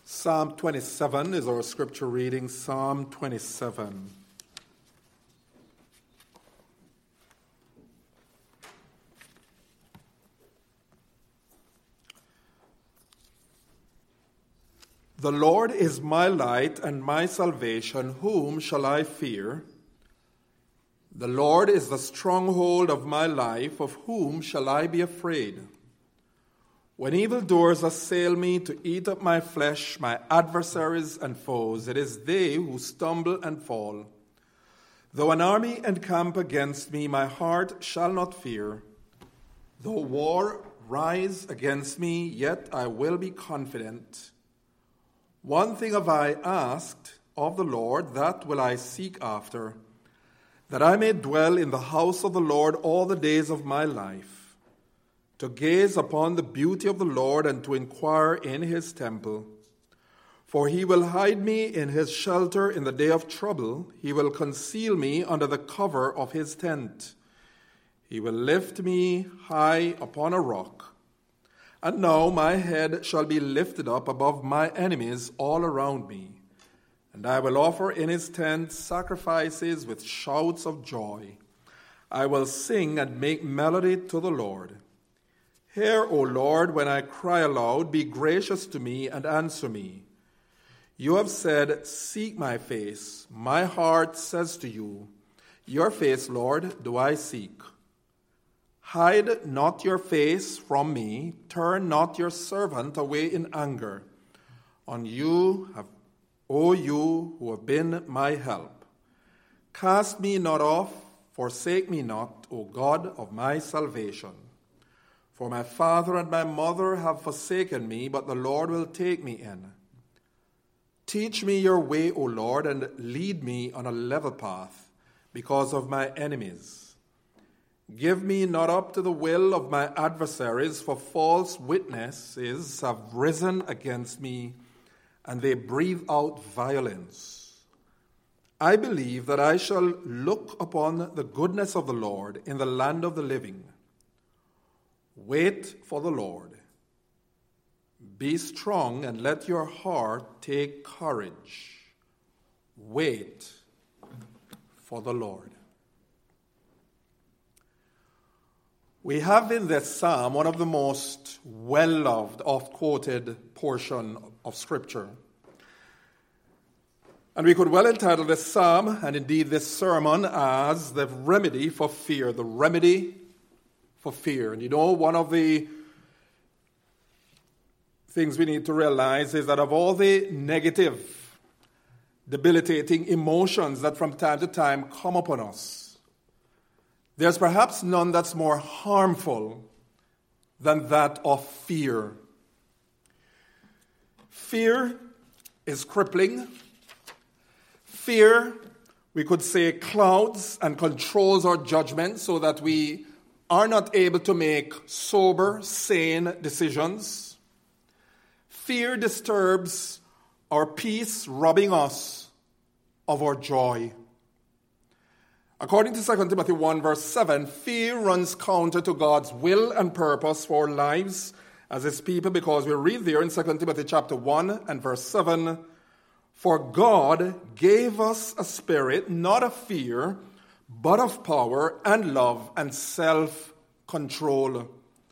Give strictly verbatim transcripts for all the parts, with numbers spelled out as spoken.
Psalm twenty-seven is our scripture reading, Psalm twenty-seven. The Lord is my light and my salvation. Whom shall I fear? The Lord is the stronghold of my life. Of whom shall I be afraid? When evildoers assail me to eat up my flesh, my adversaries and foes, it is they who stumble and fall. Though an army encamp against me, my heart shall not fear. Though war rise against me, yet I will be confident. One thing have I asked of the Lord, that will I seek after, that I may dwell in the house of the Lord all the days of my life, to gaze upon the beauty of the Lord and to inquire in his temple. For he will hide me in his shelter in the day of trouble. He will conceal me under the cover of his tent. He will lift me high upon a rock. And now my head shall be lifted up above my enemies all around me. And I will offer in his tent sacrifices with shouts of joy. I will sing and make melody to the Lord. Hear, O Lord, when I cry aloud, be gracious to me and answer me. You have said, seek my face. My heart says to you, your face, Lord, do I seek. Hide not your face from me. Turn not your servant away in anger. On you have, O you who have been my help. Cast me not off, forsake me not, O God of my salvation. For my father and my mother have forsaken me, but the Lord will take me in. Teach me your way, O Lord, and lead me on a level path because of my enemies. Give me not up to the will of my adversaries, for false witnesses have risen against me, and they breathe out violence. I believe that I shall look upon the goodness of the Lord in the land of the living. Wait for the Lord. Be strong and let your heart take courage. Wait for the Lord. We have in this psalm one of the most well-loved, oft-quoted portion of Scripture. And we could well entitle this psalm, and indeed this sermon, as the remedy for fear, the remedy for fear. And you know, one of the things we need to realize is that of all the negative, debilitating emotions that from time to time come upon us, there's perhaps none that's more harmful than that of fear. Fear is crippling. Fear, we could say, clouds and controls our judgment so that we are not able to make sober, sane decisions. Fear disturbs our peace, robbing us of our joy. According to Second Timothy one, verse seven, fear runs counter to God's will and purpose for our lives as his people, because we read there in Second Timothy chapter one and verse seven, for God gave us a spirit, not of fear, but of power and love and self-control.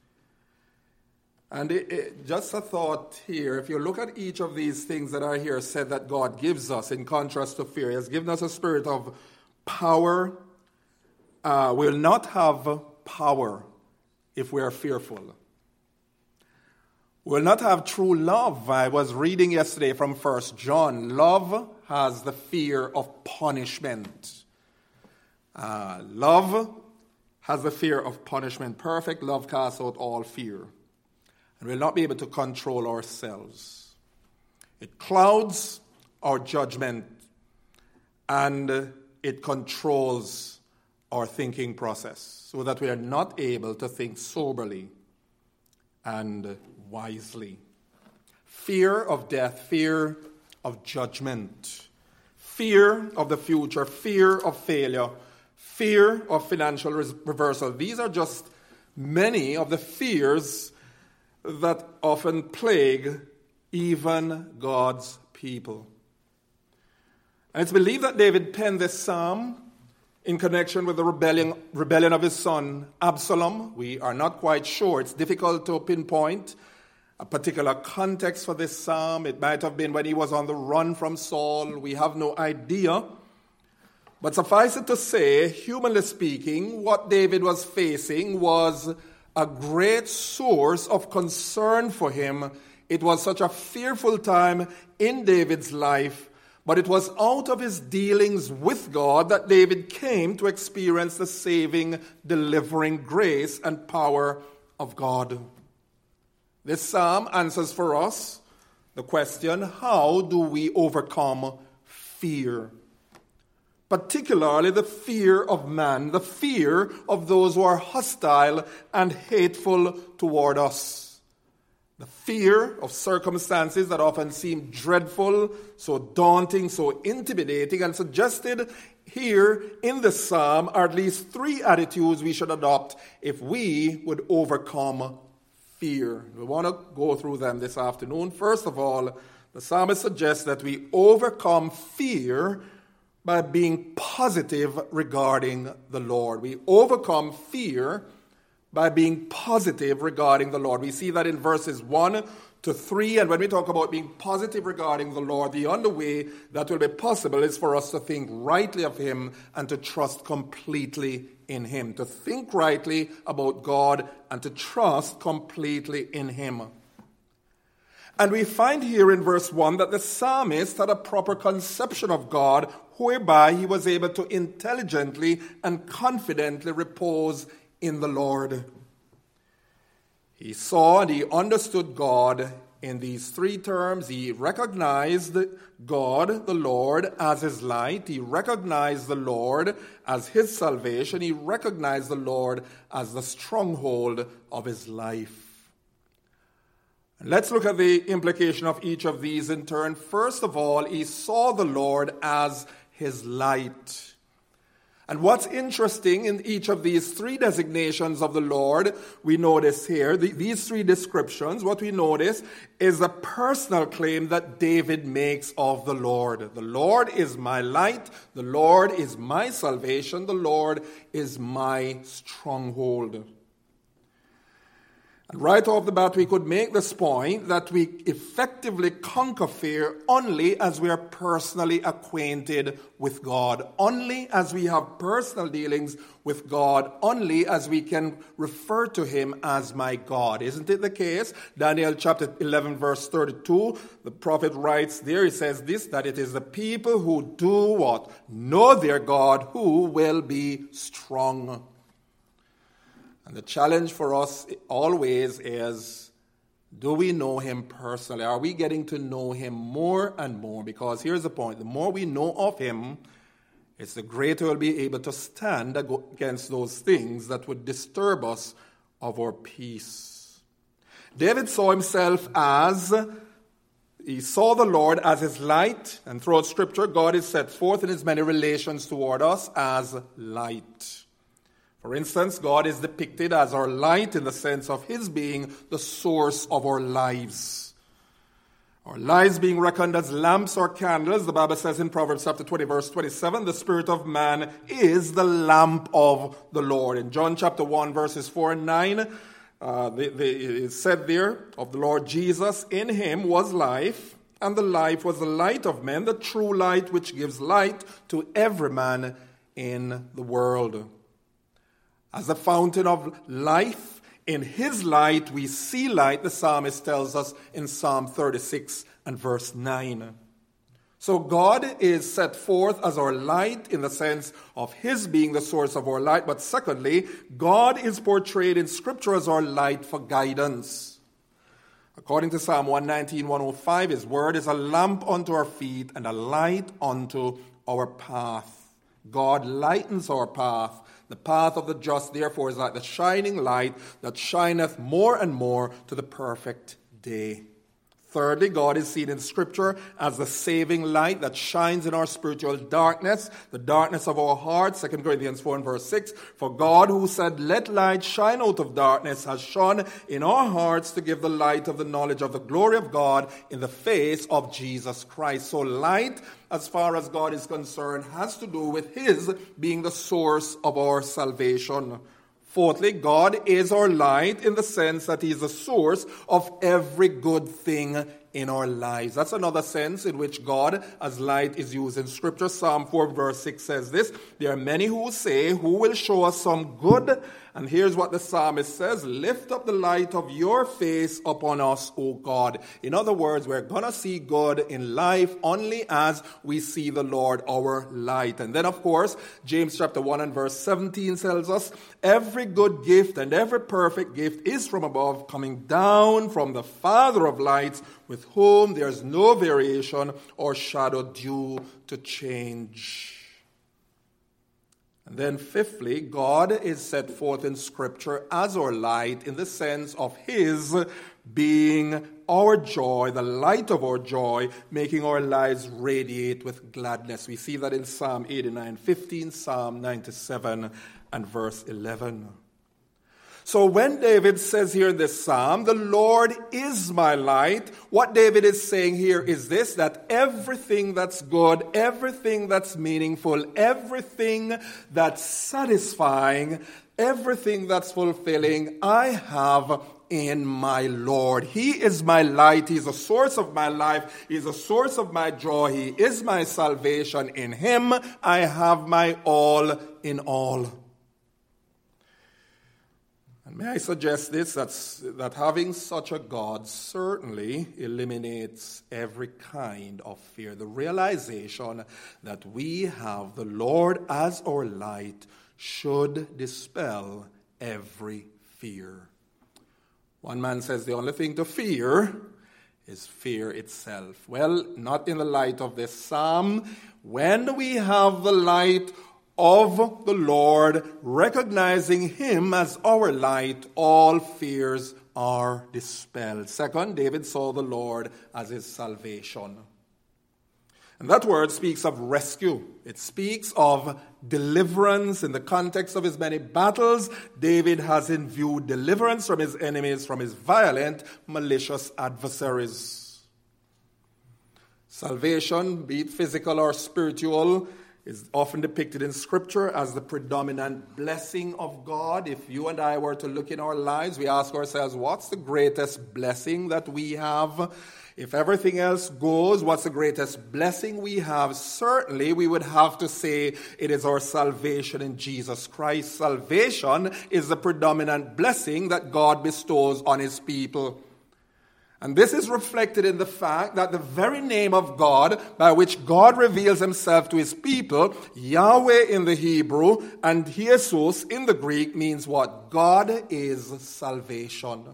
And it, it, just a thought here, if you look at each of these things that are here said that God gives us in contrast to fear, he has given us a spirit of power. Uh, we will not have power if we are fearful. We will not have true love. I was reading yesterday from First John. Love has the fear of punishment. Uh, love has the fear of punishment. Perfect love casts out all fear. And we'll not be able to control ourselves. It clouds our judgment and it controls our thinking process so that we are not able to think soberly and wisely. Fear of death, fear of judgment, fear of the future, fear of failure, fear of financial reversal. These are just many of the fears that often plague even God's people. And it's believed that David penned this psalm in connection with the rebellion, rebellion of his son Absalom. We are not quite sure. It's difficult to pinpoint a particular context for this psalm. It might have been when he was on the run from Saul. We have no idea. But suffice it to say, humanly speaking, what David was facing was a great source of concern for him. It was such a fearful time in David's life, but it was out of his dealings with God that David came to experience the saving, delivering grace and power of God. This psalm answers for us the question, how do we overcome fear? Particularly the fear of man, the fear of those who are hostile and hateful toward us. The fear of circumstances that often seem dreadful, so daunting, so intimidating, and suggested here in the psalm are at least three attitudes we should adopt if we would overcome fear. We want to go through them this afternoon. First of all, the psalmist suggests that we overcome fear by being positive regarding the Lord. We overcome fear by being positive regarding the Lord. We see that in verses one to three, and when we talk about being positive regarding the Lord, the only way that will be possible is for us to think rightly of Him and to trust completely in Him. To think rightly about God and to trust completely in Him. And we find here in verse one that the psalmist had a proper conception of God, whereby he was able to intelligently and confidently repose in the Lord. He saw and he understood God in these three terms. He recognized God, the Lord, as his light. He recognized the Lord as his salvation. He recognized the Lord as the stronghold of his life. Let's look at the implication of each of these in turn. First of all, he saw the Lord as his light. And what's interesting in each of these three designations of the Lord, we notice here, the, these three descriptions, what we notice is a personal claim that David makes of the Lord. The Lord is my light. The Lord is my salvation. The Lord is my stronghold. And right off the bat, we could make this point that we effectively conquer fear only as we are personally acquainted with God, only as we have personal dealings with God, only as we can refer to Him as my God. Isn't it the case? Daniel chapter eleven, verse thirty-two, the prophet writes there, he says this, that it is the people who do what? Know their God who will be strong. And the challenge for us always is, do we know Him personally? Are we getting to know Him more and more? Because here's the point. The more we know of Him, it's the greater we'll be able to stand against those things that would disturb us of our peace. David saw himself as, he saw the Lord as his light. And throughout Scripture, God is set forth in His many relations toward us as light. For instance, God is depicted as our light in the sense of His being the source of our lives. Our lives being reckoned as lamps or candles. The Bible says in Proverbs chapter twenty, verse twenty-seven, the spirit of man is the lamp of the Lord. In John chapter one, verses four and nine, uh, the, the, it said there of the Lord Jesus, in Him was life, and the life was the light of men, the true light which gives light to every man in the world. As the fountain of life, in His light we see light, the psalmist tells us in Psalm thirty-six and verse nine. So God is set forth as our light in the sense of His being the source of our light. But secondly, God is portrayed in Scripture as our light for guidance. According to Psalm one nineteen, one oh five, His word is a lamp unto our feet and a light unto our path. God lightens our path. The path of the just, therefore, is like the shining light that shineth more and more to the perfect day. Thirdly, God is seen in Scripture as the saving light that shines in our spiritual darkness, the darkness of our hearts. Second Corinthians four and verse six. For God, who said, "Let light shine out of darkness," has shone in our hearts to give the light of the knowledge of the glory of God in the face of Jesus Christ. So light, as far as God is concerned, has to do with His being the source of our salvation. Fourthly, God is our light in the sense that He is the source of every good thing in our lives. That's another sense in which God as light is used in Scripture. Psalm four verse six says this, "There are many who say, 'Who will show us some good?' And here's what the psalmist says, 'Lift up the light of your face upon us, O God.'" In other words, we're going to see good in life only as we see the Lord, our light. And then, of course, James chapter one and verse seventeen tells us, "Every good gift and every perfect gift is from above, coming down from the Father of lights, with whom there is no variation or shadow due to change." And then fifthly, God is set forth in Scripture as our light in the sense of His being our joy, the light of our joy, making our lives radiate with gladness. We see that in Psalm eighty-nine fifteen, Psalm ninety-seven and verse eleven. So when David says here in this psalm, "The Lord is my light," what David is saying here is this, that everything that's good, everything that's meaningful, everything that's satisfying, everything that's fulfilling, I have in my Lord. He is my light. He's the source of my life. He's the source of my joy. He is my salvation. In Him I have my all in all. And may I suggest this, that's, that having such a God certainly eliminates every kind of fear. The realization that we have the Lord as our light should dispel every fear. One man says the only thing to fear is fear itself. Well, not in the light of this psalm. When we have the light of the Lord, recognizing Him as our light, all fears are dispelled. Second, David saw the Lord as his salvation. And that word speaks of rescue. It speaks of deliverance. In the context of his many battles, David has in view deliverance from his enemies, from his violent, malicious adversaries. Salvation, be it physical or spiritual, is often depicted in Scripture as the predominant blessing of God. If you and I were to look in our lives, we ask ourselves, what's the greatest blessing that we have? If everything else goes, what's the greatest blessing we have? Certainly, we would have to say it is our salvation in Jesus Christ. Salvation is the predominant blessing that God bestows on His people. And this is reflected in the fact that the very name of God, by which God reveals Himself to His people, Yahweh in the Hebrew and Jesus in the Greek, means what? God is salvation.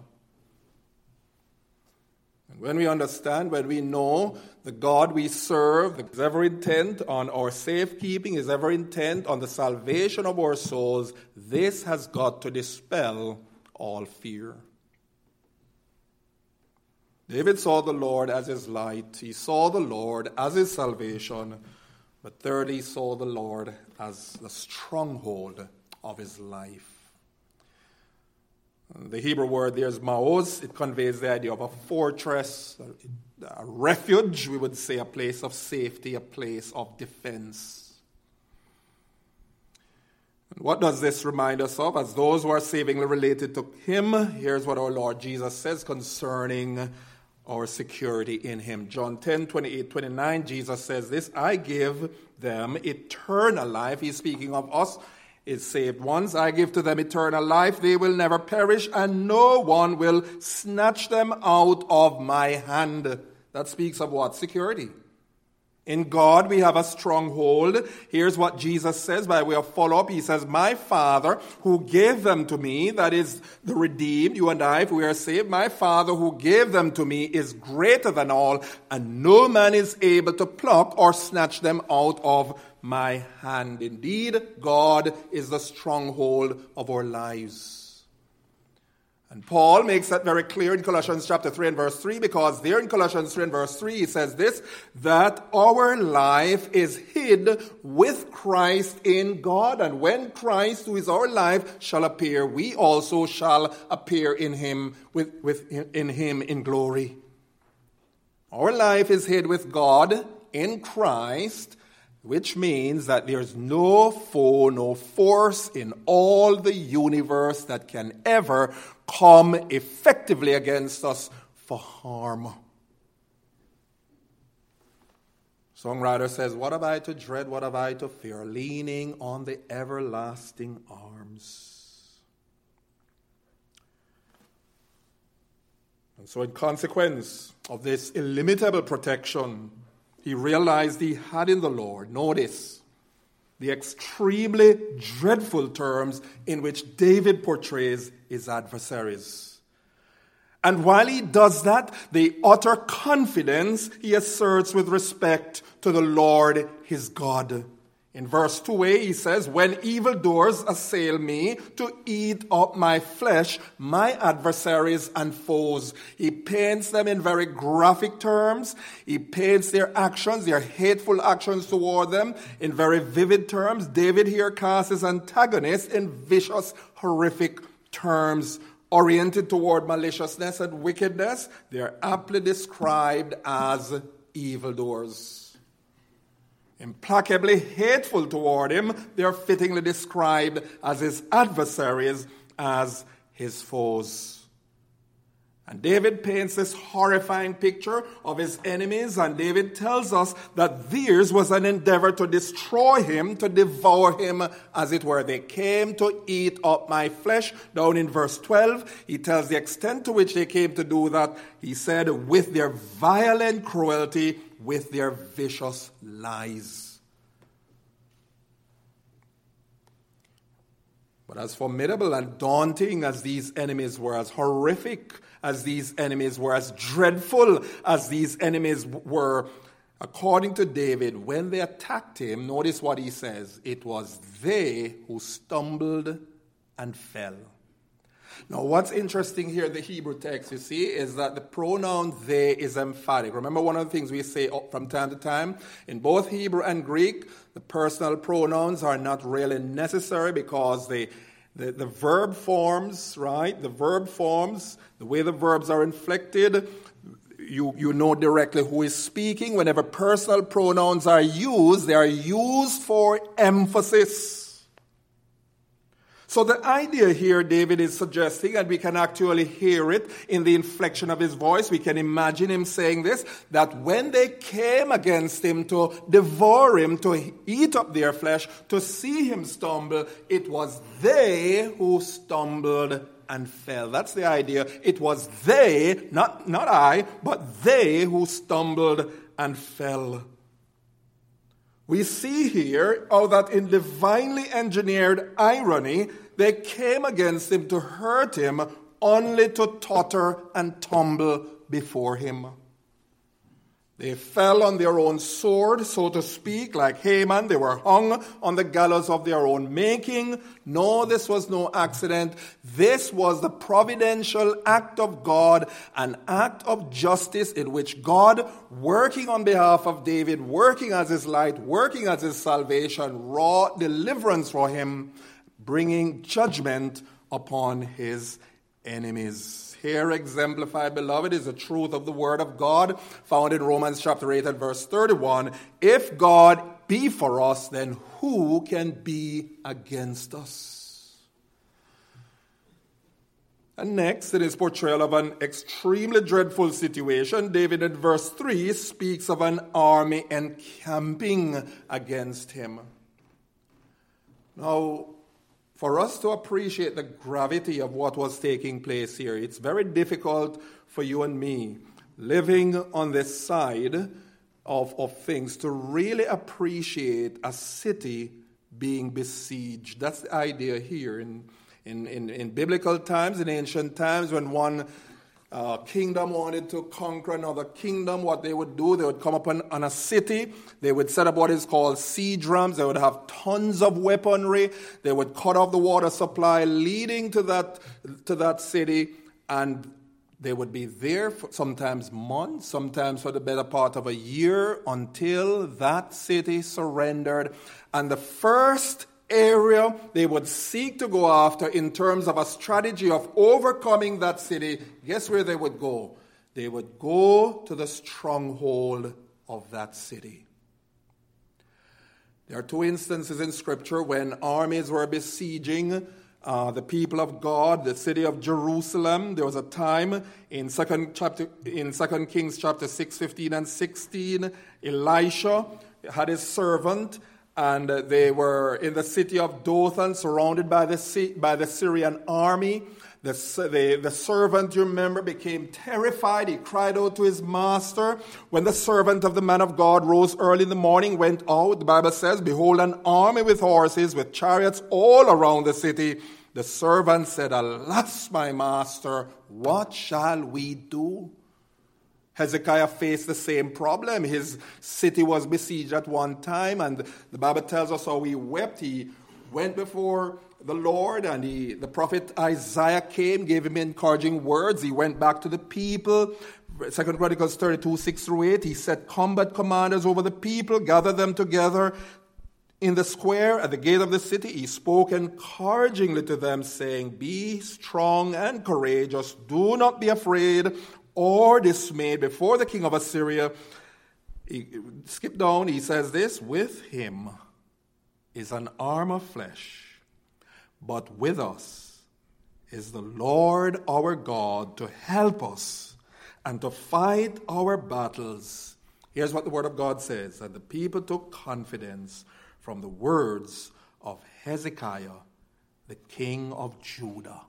And when we understand, when we know the God we serve is ever intent on our safekeeping, is ever intent on the salvation of our souls, this has got to dispel all fear. David saw the Lord as his light. He saw the Lord as his salvation. But thirdly, he saw the Lord as the stronghold of his life. The Hebrew word there is ma'oz. It conveys the idea of a fortress, a refuge, we would say a place of safety, a place of defense. And what does this remind us of? As those who are savingly related to Him, here's what our Lord Jesus says concerning our security in Him. John ten, twenty-eight, twenty-nine, Jesus says this, "I give them eternal life." He's speaking of us, is saved ones. "I give to them eternal life. They will never perish, and no one will snatch them out of my hand." That speaks of what? Security. In God, we have a stronghold. Here's what Jesus says by way of follow-up. He says, "My Father who gave them to me," that is the redeemed, you and I, if we are saved, "my Father who gave them to me is greater than all, and no man is able to pluck or snatch them out of my hand." Indeed, God is the stronghold of our lives. And Paul makes that very clear in Colossians chapter three and verse three, because there in Colossians three and verse three he says this, that our life is hid with Christ in God, and when Christ, who is our life, shall appear, we also shall appear in him, with, with in him in glory. Our life is hid with God in Christ, which means that there's no foe, no force in all the universe that can ever come effectively against us for harm. Songwriter says, what have I to dread, what have I to fear, leaning on the everlasting arms. And so in consequence of this illimitable protection, he realized he had in the Lord, notice, the extremely dreadful terms in which David portrays his adversaries. And while he does that, the utter confidence he asserts with respect to the Lord his God. In verse two a, he says, when evildoers assail me to eat up my flesh, my adversaries and foes. He paints them in very graphic terms. He paints their actions, their hateful actions toward them in very vivid terms. David here casts his antagonist in vicious, horrific terms, oriented toward maliciousness and wickedness. They are aptly described as evildoers. Implacably hateful toward him, they are fittingly described as his adversaries, as his foes. And David paints this horrifying picture of his enemies, and David tells us that theirs was an endeavor to destroy him, to devour him, as it were. They came to eat up my flesh. Down in verse twelve, he tells the extent to which they came to do that. He said, with their violent cruelty, with their vicious lies. But as formidable and daunting as these enemies were, as horrific as these enemies were, as dreadful as these enemies were, according to David, when they attacked him, notice what he says, it was they who stumbled and fell. Now, what's interesting here in the Hebrew text, you see, is that the pronoun they is emphatic. Remember, one of the things we say from time to time, in both Hebrew and Greek, the personal pronouns are not really necessary because they The, the verb forms, right? The verb forms, the way the verbs are inflected, you, you know directly who is speaking. Whenever personal pronouns are used, they are used for emphasis. So the idea here David is suggesting, and we can actually hear it in the inflection of his voice, we can imagine him saying this, that when they came against him to devour him, to eat up their flesh, to see him stumble, it was they who stumbled and fell. That's the idea. It was they, not, not I, but they who stumbled and fell. We see here how that in divinely engineered irony, they came against him to hurt him, only to totter and tumble before him. They fell on their own sword, so to speak, like Haman. They were hung on the gallows of their own making. No, this was no accident. This was the providential act of God, an act of justice in which God, working on behalf of David, working as his light, working as his salvation, wrought deliverance for him, bringing judgment upon his enemies. Here exemplified, beloved, is the truth of the word of God found in Romans chapter eight and verse thirty-one. If God be for us, then who can be against us? And next, in his portrayal of an extremely dreadful situation, David in verse three speaks of an army encamping against him. Now, for us to appreciate the gravity of what was taking place here, it's very difficult for you and me, living on this side of, of things, to really appreciate a city being besieged. That's the idea here. In, in, in, in biblical times, in ancient times, when one uh, kingdom wanted to conquer another kingdom, what they would do, they would come upon on a city, they would set up what is called siege rams, they would have tons of weaponry, they would cut off the water supply leading to that, to that city, And they would be there for sometimes months, sometimes for the better part of a year, until that city surrendered. And the first area they would seek to go after in terms of a strategy of overcoming that city, guess where they would go? They would go to the stronghold of that city. There are two instances in Scripture when armies were besieging uh, the people of God, the city of Jerusalem. There was a time in Second chapter in Second Kings chapter six, fifteen and sixteen. Elisha had his servant, and they were in the city of Dothan, surrounded by the by the Syrian army. The, the, the servant, you remember, became terrified. He cried out to his master. When the servant of the man of God rose early in the morning, went out, the Bible says, behold, an army with horses, with chariots all around the city. The servant said, alas, my master, what shall we do? Hezekiah faced the same problem. His city was besieged at one time, and the Bible tells us how he wept. He went before the Lord, and he, the prophet Isaiah came, gave him encouraging words. He went back to the people. Second Chronicles thirty-two, six through eight, he set combat commanders over the people, gathered them together in the square at the gate of the city. He spoke encouragingly to them, saying, be strong and courageous. Do not be afraid or dismayed before the king of Assyria. He, skip down, he says this, with him is an arm of flesh, but with us is the Lord our God to help us and to fight our battles. Here's what the word of God says, and the people took confidence from the words of Hezekiah, the king of Judah.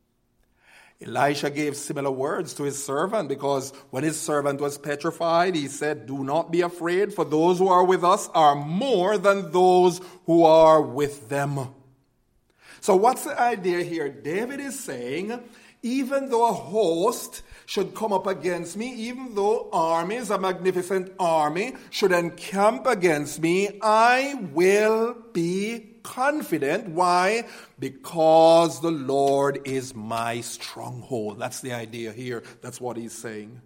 Elisha gave similar words to his servant, because when his servant was petrified, he said, do not be afraid, for those who are with us are more than those who are with them. So what's the idea here? David is saying, even though a host should come up against me, even though armies, a magnificent army, should encamp against me, I will be confident. Why? Because the Lord is my stronghold. That's the idea here. That's what he's saying.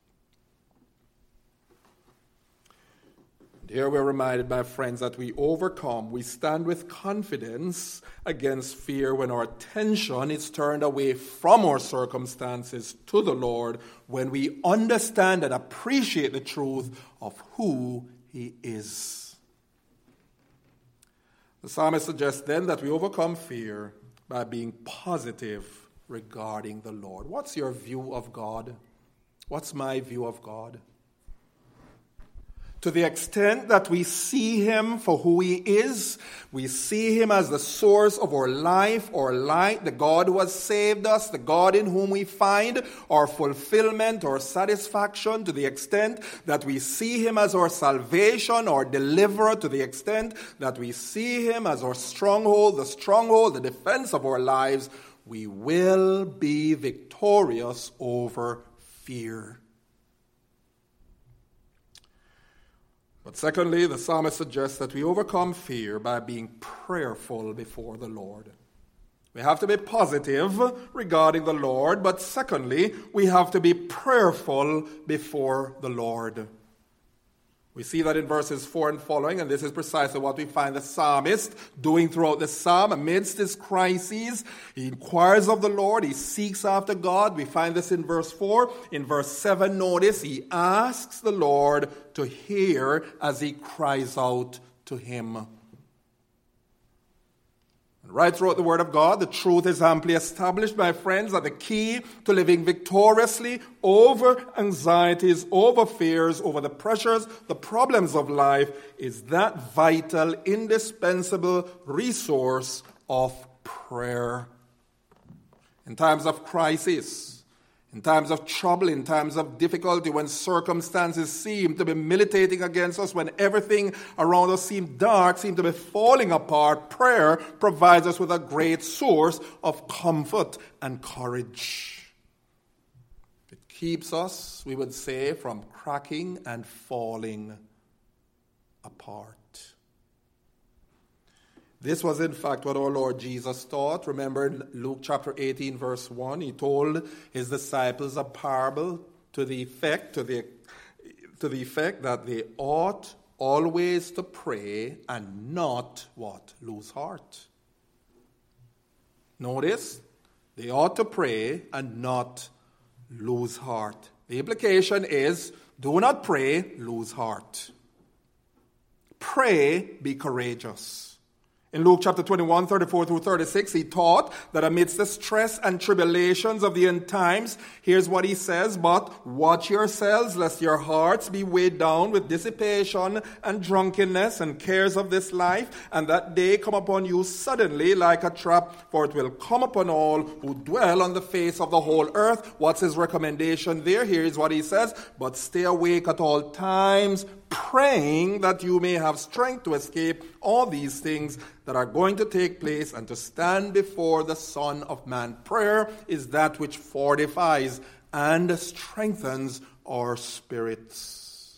Here we're reminded, my friends, that we overcome, we stand with confidence against fear when our attention is turned away from our circumstances to the Lord, when we understand and appreciate the truth of who He is. The psalmist suggests then that we overcome fear by being positive regarding the Lord. What's your view of God? What's my view of God? To the extent that we see Him for who He is, we see Him as the source of our life, our light, the God who has saved us, the God in whom we find our fulfillment, our satisfaction, to the extent that we see Him as our salvation, our deliverer, to the extent that we see Him as our stronghold, the stronghold, the defense of our lives, we will be victorious over fear. But secondly, the psalmist suggests that we overcome fear by being prayerful before the Lord. We have to be positive regarding the Lord, but secondly, we have to be prayerful before the Lord. We see that in verses four and following, and this is precisely what we find the psalmist doing throughout the psalm. Amidst his crises, he inquires of the Lord, he seeks after God. We find this in verse four. In verse seven, notice, he asks the Lord to hear as he cries out to him. Right throughout the Word of God, the truth is amply established, my friends, that the key to living victoriously over anxieties, over fears, over the pressures, the problems of life is that vital, indispensable resource of prayer. In times of crisis, in times of trouble, in times of difficulty, when circumstances seem to be militating against us, when everything around us seems dark, seems to be falling apart, prayer provides us with a great source of comfort and courage. It keeps us, we would say, from cracking and falling apart. This was in fact what our Lord Jesus taught. Remember in Luke chapter eighteen verse one, he told his disciples a parable to the effect, to the, to the effect that they ought always to pray and not what? Lose heart. Notice, they ought to pray and not lose heart. The implication is, do not pray, lose heart. Pray, be courageous. In Luke chapter twenty-one, thirty-four through thirty-six, he taught that amidst the stress and tribulations of the end times, here's what he says, but watch yourselves, lest your hearts be weighed down with dissipation and drunkenness and cares of this life, and that day come upon you suddenly like a trap, for it will come upon all who dwell on the face of the whole earth. What's his recommendation there? Here is what he says, but stay awake at all times, praying that you may have strength to escape all these things that are going to take place and to stand before the Son of Man. Prayer is that which fortifies and strengthens our spirits.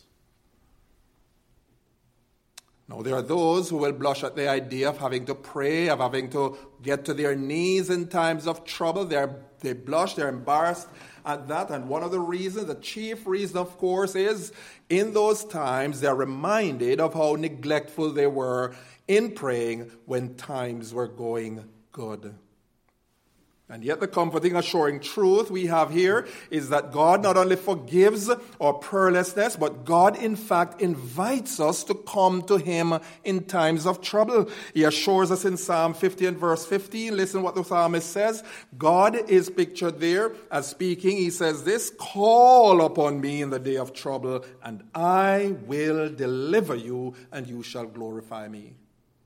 Now, there are those who will blush at the idea of having to pray, of having to get to their knees in times of trouble. They're, they blush, they're embarrassed at that. And one of the reasons, the chief reason, of course, is in those times they're reminded of how neglectful they were in praying when times were going good. And yet the comforting, assuring truth we have here is that God not only forgives our prayerlessness, but God in fact invites us to come to Him in times of trouble. He assures us in Psalm fifty and verse fifteen, listen what the psalmist says. God is pictured there as speaking. He says this, call upon me in the day of trouble, and I will deliver you, and you shall glorify me.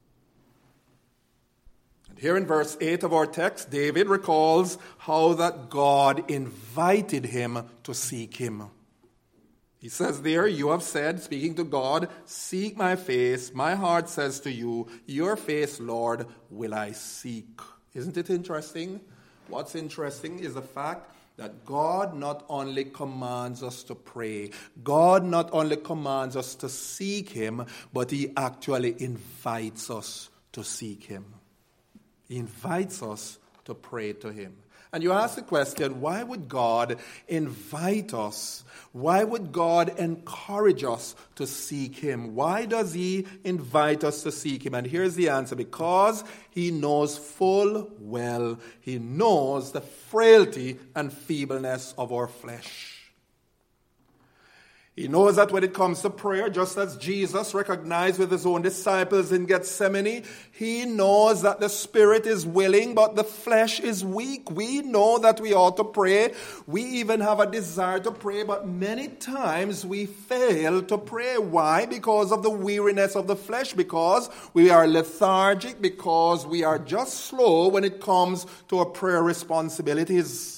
Here in verse eight of our text, David recalls how that God invited him to seek him. He says there, you have said, speaking to God, seek my face. My heart says to you, your face, Lord, will I seek. Isn't it interesting? What's interesting is the fact that God not only commands us to pray, God not only commands us to seek him, but he actually invites us to seek him. He invites us to pray to him. And you ask the question, why would God invite us? Why would God encourage us to seek him? Why does he invite us to seek him? And here's the answer. Because he knows full well, he knows the frailty and feebleness of our flesh. He knows that when it comes to prayer, just as Jesus recognized with his own disciples in Gethsemane, he knows that the spirit is willing, but the flesh is weak. We know that we ought to pray. We even have a desire to pray, but many times we fail to pray. Why? Because of the weariness of the flesh, because we are lethargic, because we are just slow when it comes to our prayer responsibilities.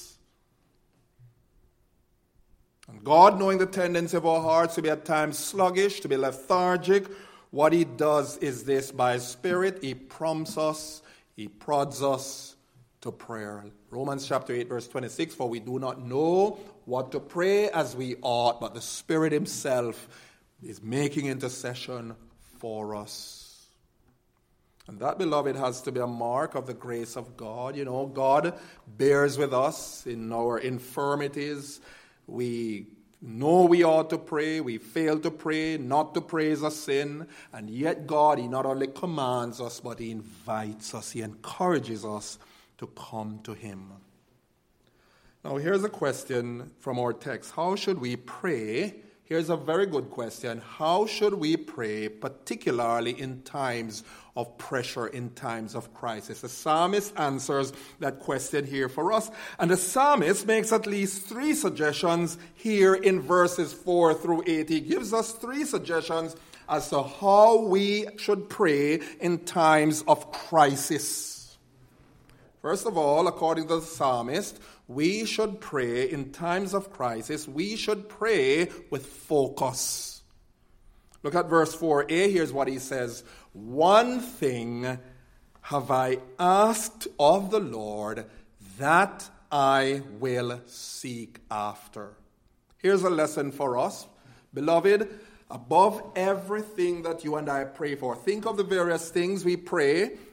God, knowing the tendency of our hearts to be at times sluggish, to be lethargic, what he does is this. By his Spirit, he prompts us, he prods us to prayer. Romans chapter eight, verse twenty-six, for we do not know what to pray as we ought, but the Spirit himself is making intercession for us. And that, beloved, has to be a mark of the grace of God. You know, God bears with us in our infirmities. We know we ought to pray, we fail to pray, not to pray is a sin, and yet God, he not only commands us, but he invites us, he encourages us to come to him. Now here's a question from our text. How should we pray? Here's a very good question. How should we pray, particularly in times of pressure, in times of crisis? The psalmist answers that question here for us. And the psalmist makes at least three suggestions here in verses four through eight. He gives us three suggestions as to how we should pray in times of crisis. First of all, according to the psalmist, we should pray in times of crisis. We should pray with focus. Look at verse four a. Here's what he says. One thing have I asked of the Lord, that I will seek after. Here's a lesson for us. Beloved, above everything that you and I pray for, think of the various things we pray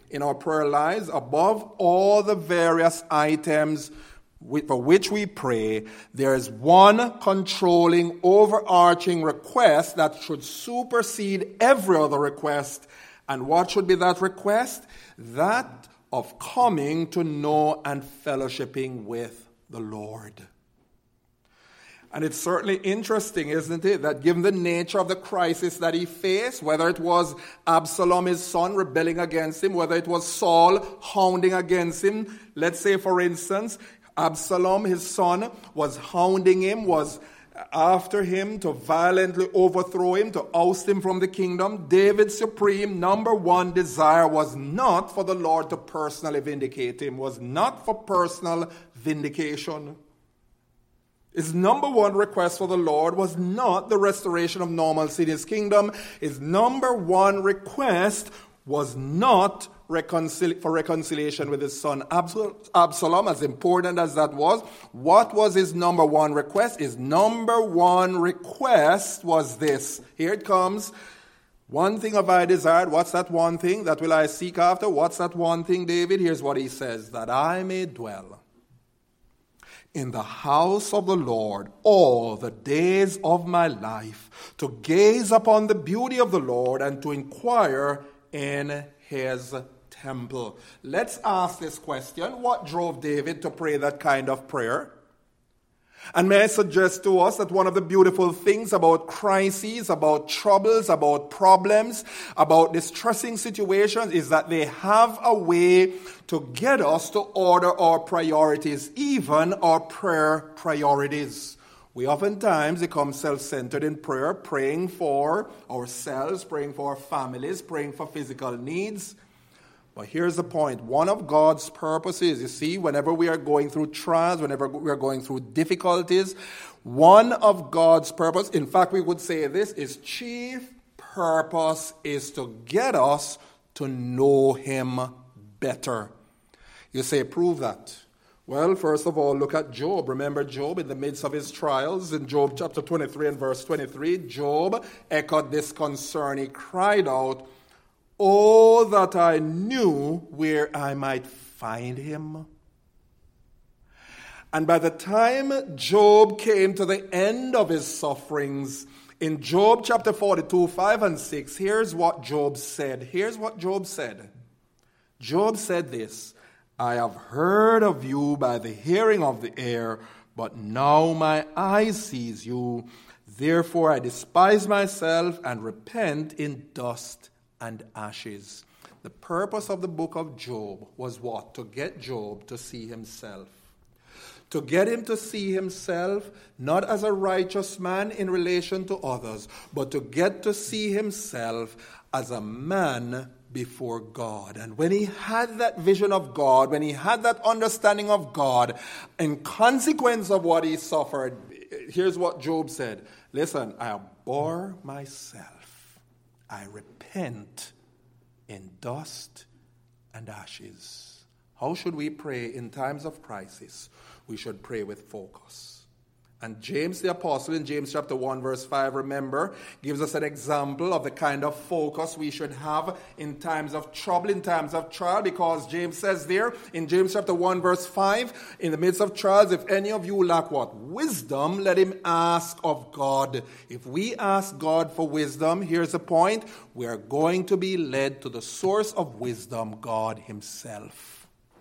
in our prayer lives, above all the various items for which we pray, there is one controlling, overarching request that should supersede every other request. And what should be that request? That of coming to know and fellowshipping with the Lord. And it's certainly interesting, isn't it, that given the nature of the crisis that he faced, whether it was Absalom, his son, rebelling against him, whether it was Saul hounding against him, let's say, for instance, Absalom, his son, was hounding him, was after him to violently overthrow him, to oust him from the kingdom. David's supreme number one desire was not for the Lord to personally vindicate him, was not for personal vindication. His number one request for the Lord was not the restoration of normalcy in his kingdom. His number one request was not reconcil- for reconciliation with his son Absalom, as important as that was. What was his number one request? His number one request was this. Here it comes. One thing have I desired. What's that one thing? That will I seek after. What's that one thing, David? Here's what he says. That I may dwell in the house of the Lord all the days of my life, to gaze upon the beauty of the Lord and to inquire in his temple. Let's ask this question. What drove David to pray that kind of prayer? And may I suggest to us that one of the beautiful things about crises, about troubles, about problems, about distressing situations is that they have a way to get us to order our priorities, even our prayer priorities. We oftentimes become self-centered in prayer, praying for ourselves, praying for our families, praying for physical needs. But here's the point. One of God's purposes, you see, whenever we are going through trials, whenever we are going through difficulties, one of God's purpose, in fact, we would say this, is chief purpose is to get us to know him better. You say, prove that. Well, first of all, look at Job. Remember Job in the midst of his trials. In Job chapter twenty-three and verse twenty-three, Job echoed this concern. He cried out, "Oh, that I knew where I might find him." And by the time Job came to the end of his sufferings, in Job chapter forty-two, five and six, here's what Job said. Here's what Job said. Job said this, "I have heard of you by the hearing of the ear, but now my eye sees you. Therefore I despise myself and repent in dust and ashes." The purpose of the book of Job was what? To get Job to see himself. To get him to see himself not as a righteous man in relation to others, but to get to see himself as a man before God. And when he had that vision of God, when he had that understanding of God, in consequence of what he suffered, here's what Job said. Listen, I abhor myself. I repent in dust and ashes. How should we pray in times of crisis? We should pray with focus. And James the Apostle in James chapter one verse five, remember, gives us an example of the kind of focus we should have in times of trouble, in times of trial, because James says there in James chapter one verse five, in the midst of trials, if any of you lack what? Wisdom, let him ask of God. If we ask God for wisdom, here's the point, we are going to be led to the source of wisdom, God himself.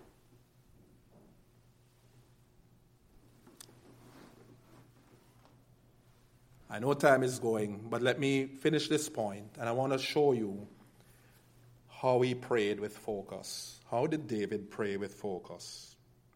I know time is going, but let me finish this point, and I want to show you how he prayed with focus. How did David pray with focus?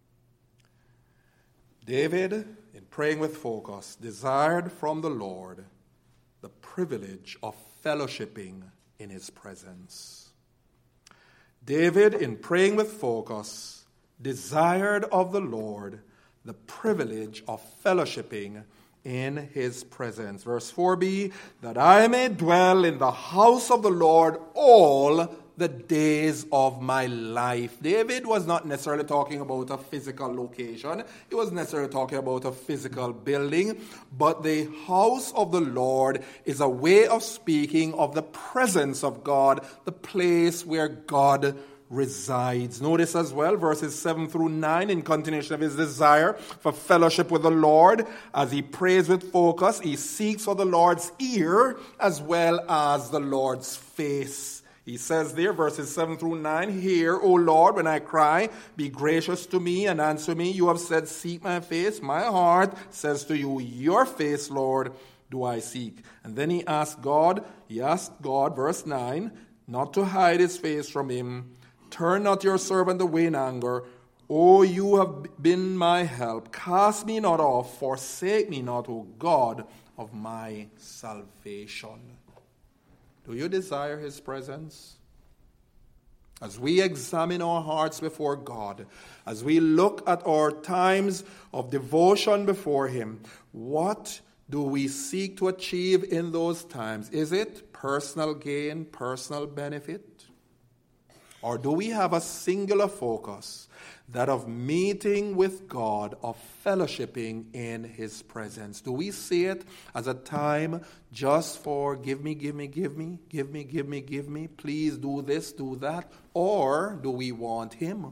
David, in praying with focus, desired from the Lord the privilege of fellowshipping in his presence. David, in praying with focus, desired of the Lord the privilege of fellowshipping in his presence. Verse four b, that I may dwell in the house of the Lord all the days of my life. David was not necessarily talking about a physical location. He wasn't necessarily talking about a physical building. But the house of the Lord is a way of speaking of the presence of God, the place where God resides. Notice as well, verses seven through nine, in continuation of his desire for fellowship with the Lord. As he prays with focus, he seeks for the Lord's ear as well as the Lord's face. He says there, verses seven through nine, "Hear, O Lord, when I cry, be gracious to me and answer me. You have said, seek my face. My heart says to you, your face, Lord, do I seek." And then he asked God, he asked God, verse nine, not to hide his face from him. "Turn not your servant away in anger. O you have been my help. Cast me not off, forsake me not, O God of my salvation." Do you desire his presence? As we examine our hearts before God, as we look at our times of devotion before him, what do we seek to achieve in those times? Is it personal gain, personal benefit? Or do we have a singular focus, that of meeting with God, of fellowshipping in his presence? Do we see it as a time just for give me, give me, give me, give me, give me, give me, please do this, do that? Or do we want him?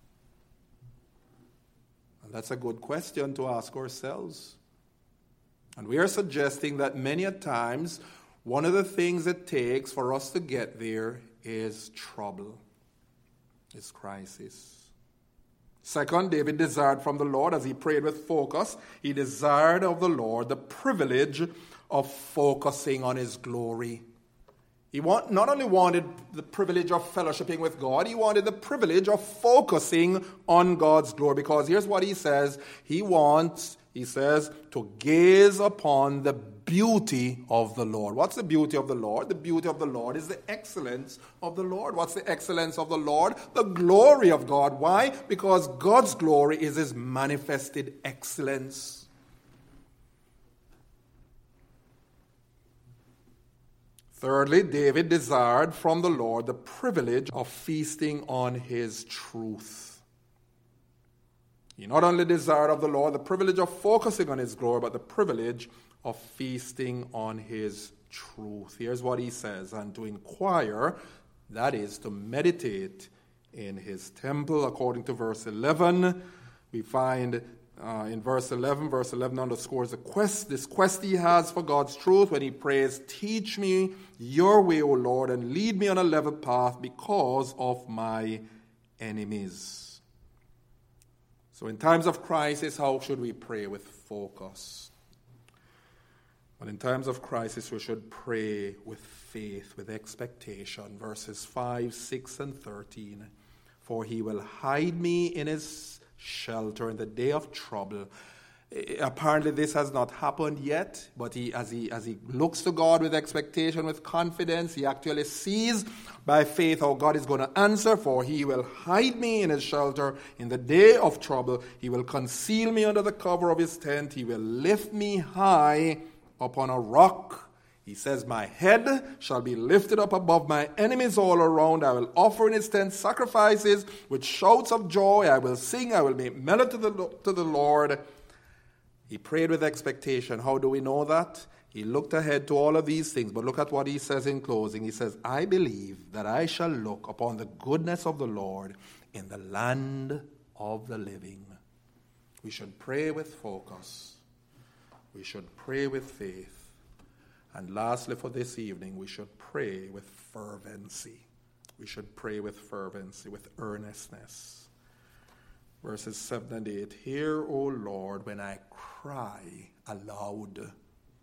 And that's a good question to ask ourselves. And we are suggesting that many a times, one of the things it takes for us to get there is trouble, is crisis. Second, David desired from the Lord, as he prayed with focus, he desired of the Lord the privilege of focusing on his glory. He want, not only wanted the privilege of fellowshipping with God, he wanted the privilege of focusing on God's glory. Because here's what he says. He wants, he says, to gaze upon the beauty of the Lord. What's the beauty of the Lord? The beauty of the Lord is the excellence of the Lord. What's the excellence of the Lord? The glory of God. Why? Because God's glory is his manifested excellence. Thirdly, David desired from the Lord the privilege of feasting on his truth. He not only desired of the Lord the privilege of focusing on his glory, but the privilege of feasting on his truth. Here's what he says, "And to inquire," that is, to meditate in his temple. According to verse eleven, we find uh, in verse eleven, verse eleven underscores the quest, this quest he has for God's truth when he prays, "Teach me your way, O Lord, and lead me on a level path because of my enemies." So in times of crisis, how should we pray? With focus. But in times of crisis, we should pray with faith, with expectation. Verses five, six, and thirteen. "For he will hide me in his shelter in the day of trouble." Apparently this has not happened yet, but he, as he as he looks to God with expectation, with confidence, he actually sees by faith how God is going to answer. "For he will hide me in his shelter in the day of trouble. He will conceal me under the cover of his tent. He will lift me high upon a rock." He says, "My head shall be lifted up above my enemies all around. I will offer in his tent sacrifices with shouts of joy. I will sing, I will make melody to the, to the Lord." He prayed with expectation. How do we know that? He looked ahead to all of these things, but look at what he says in closing. He says, "I believe that I shall look upon the goodness of the Lord in the land of the living." We should pray with focus. We should pray with faith. And lastly, for this evening, we should pray with fervency. We should pray with fervency, with earnestness. Verses seven and eight. "Hear, O Lord, when I cry aloud.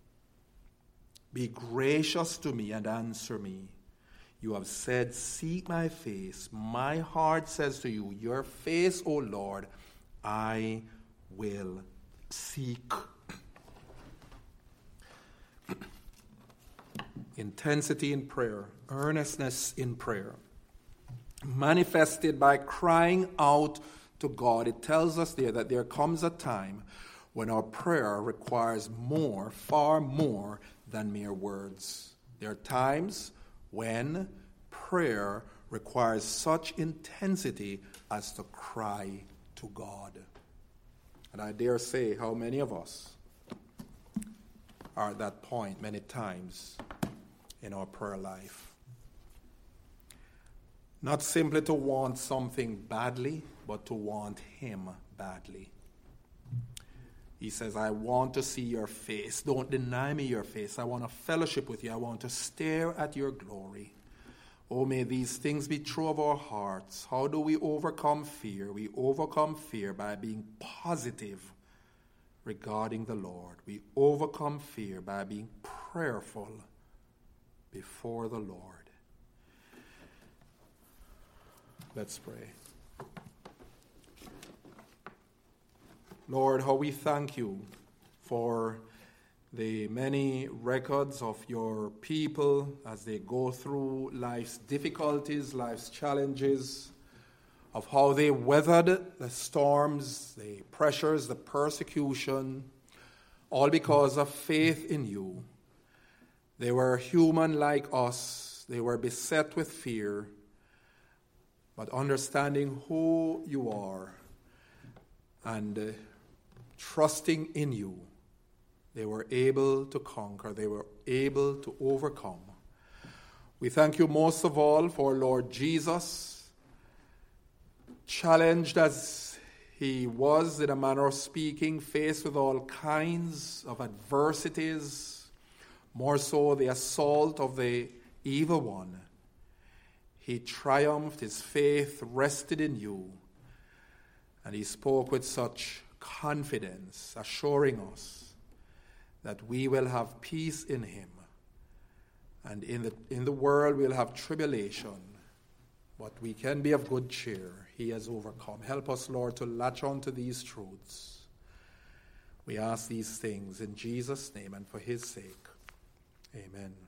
Be gracious to me and answer me. You have said, seek my face. My heart says to you, your face, O Lord, I will seek." Intensity in prayer, earnestness in prayer, manifested by crying out to God. It tells us there that there comes a time when our prayer requires more, far more than mere words. There are times when prayer requires such intensity as to cry to God. And I dare say how many of us are at that point many times in our prayer life. Not simply to want something badly, but to want him badly. He says, I want to see your face. Don't deny me your face. I want to fellowship with you. I want to stare at your glory. Oh, may these things be true of our hearts. How do we overcome fear? We overcome fear by being positive regarding the Lord. We overcome fear by being prayerful before the Lord. Let's pray. Lord, how we thank you for the many records of your people as they go through life's difficulties, life's challenges, of how they weathered the storms, the pressures, the persecution, all because of faith in you. They were human like us. They were beset with fear, but understanding who you are and uh, trusting in you, they were able to conquer. They were able to overcome. We thank you most of all for Lord Jesus, challenged as he was in a manner of speaking, faced with all kinds of adversities, more so the assault of the evil one. He triumphed, his faith rested in you, and he spoke with such confidence, assuring us that we will have peace in him. And in the, in the world we'll have tribulation, but we can be of good cheer. He has overcome. Help us, Lord, to latch on to these truths. We ask these things in Jesus' name and for his sake. Amen.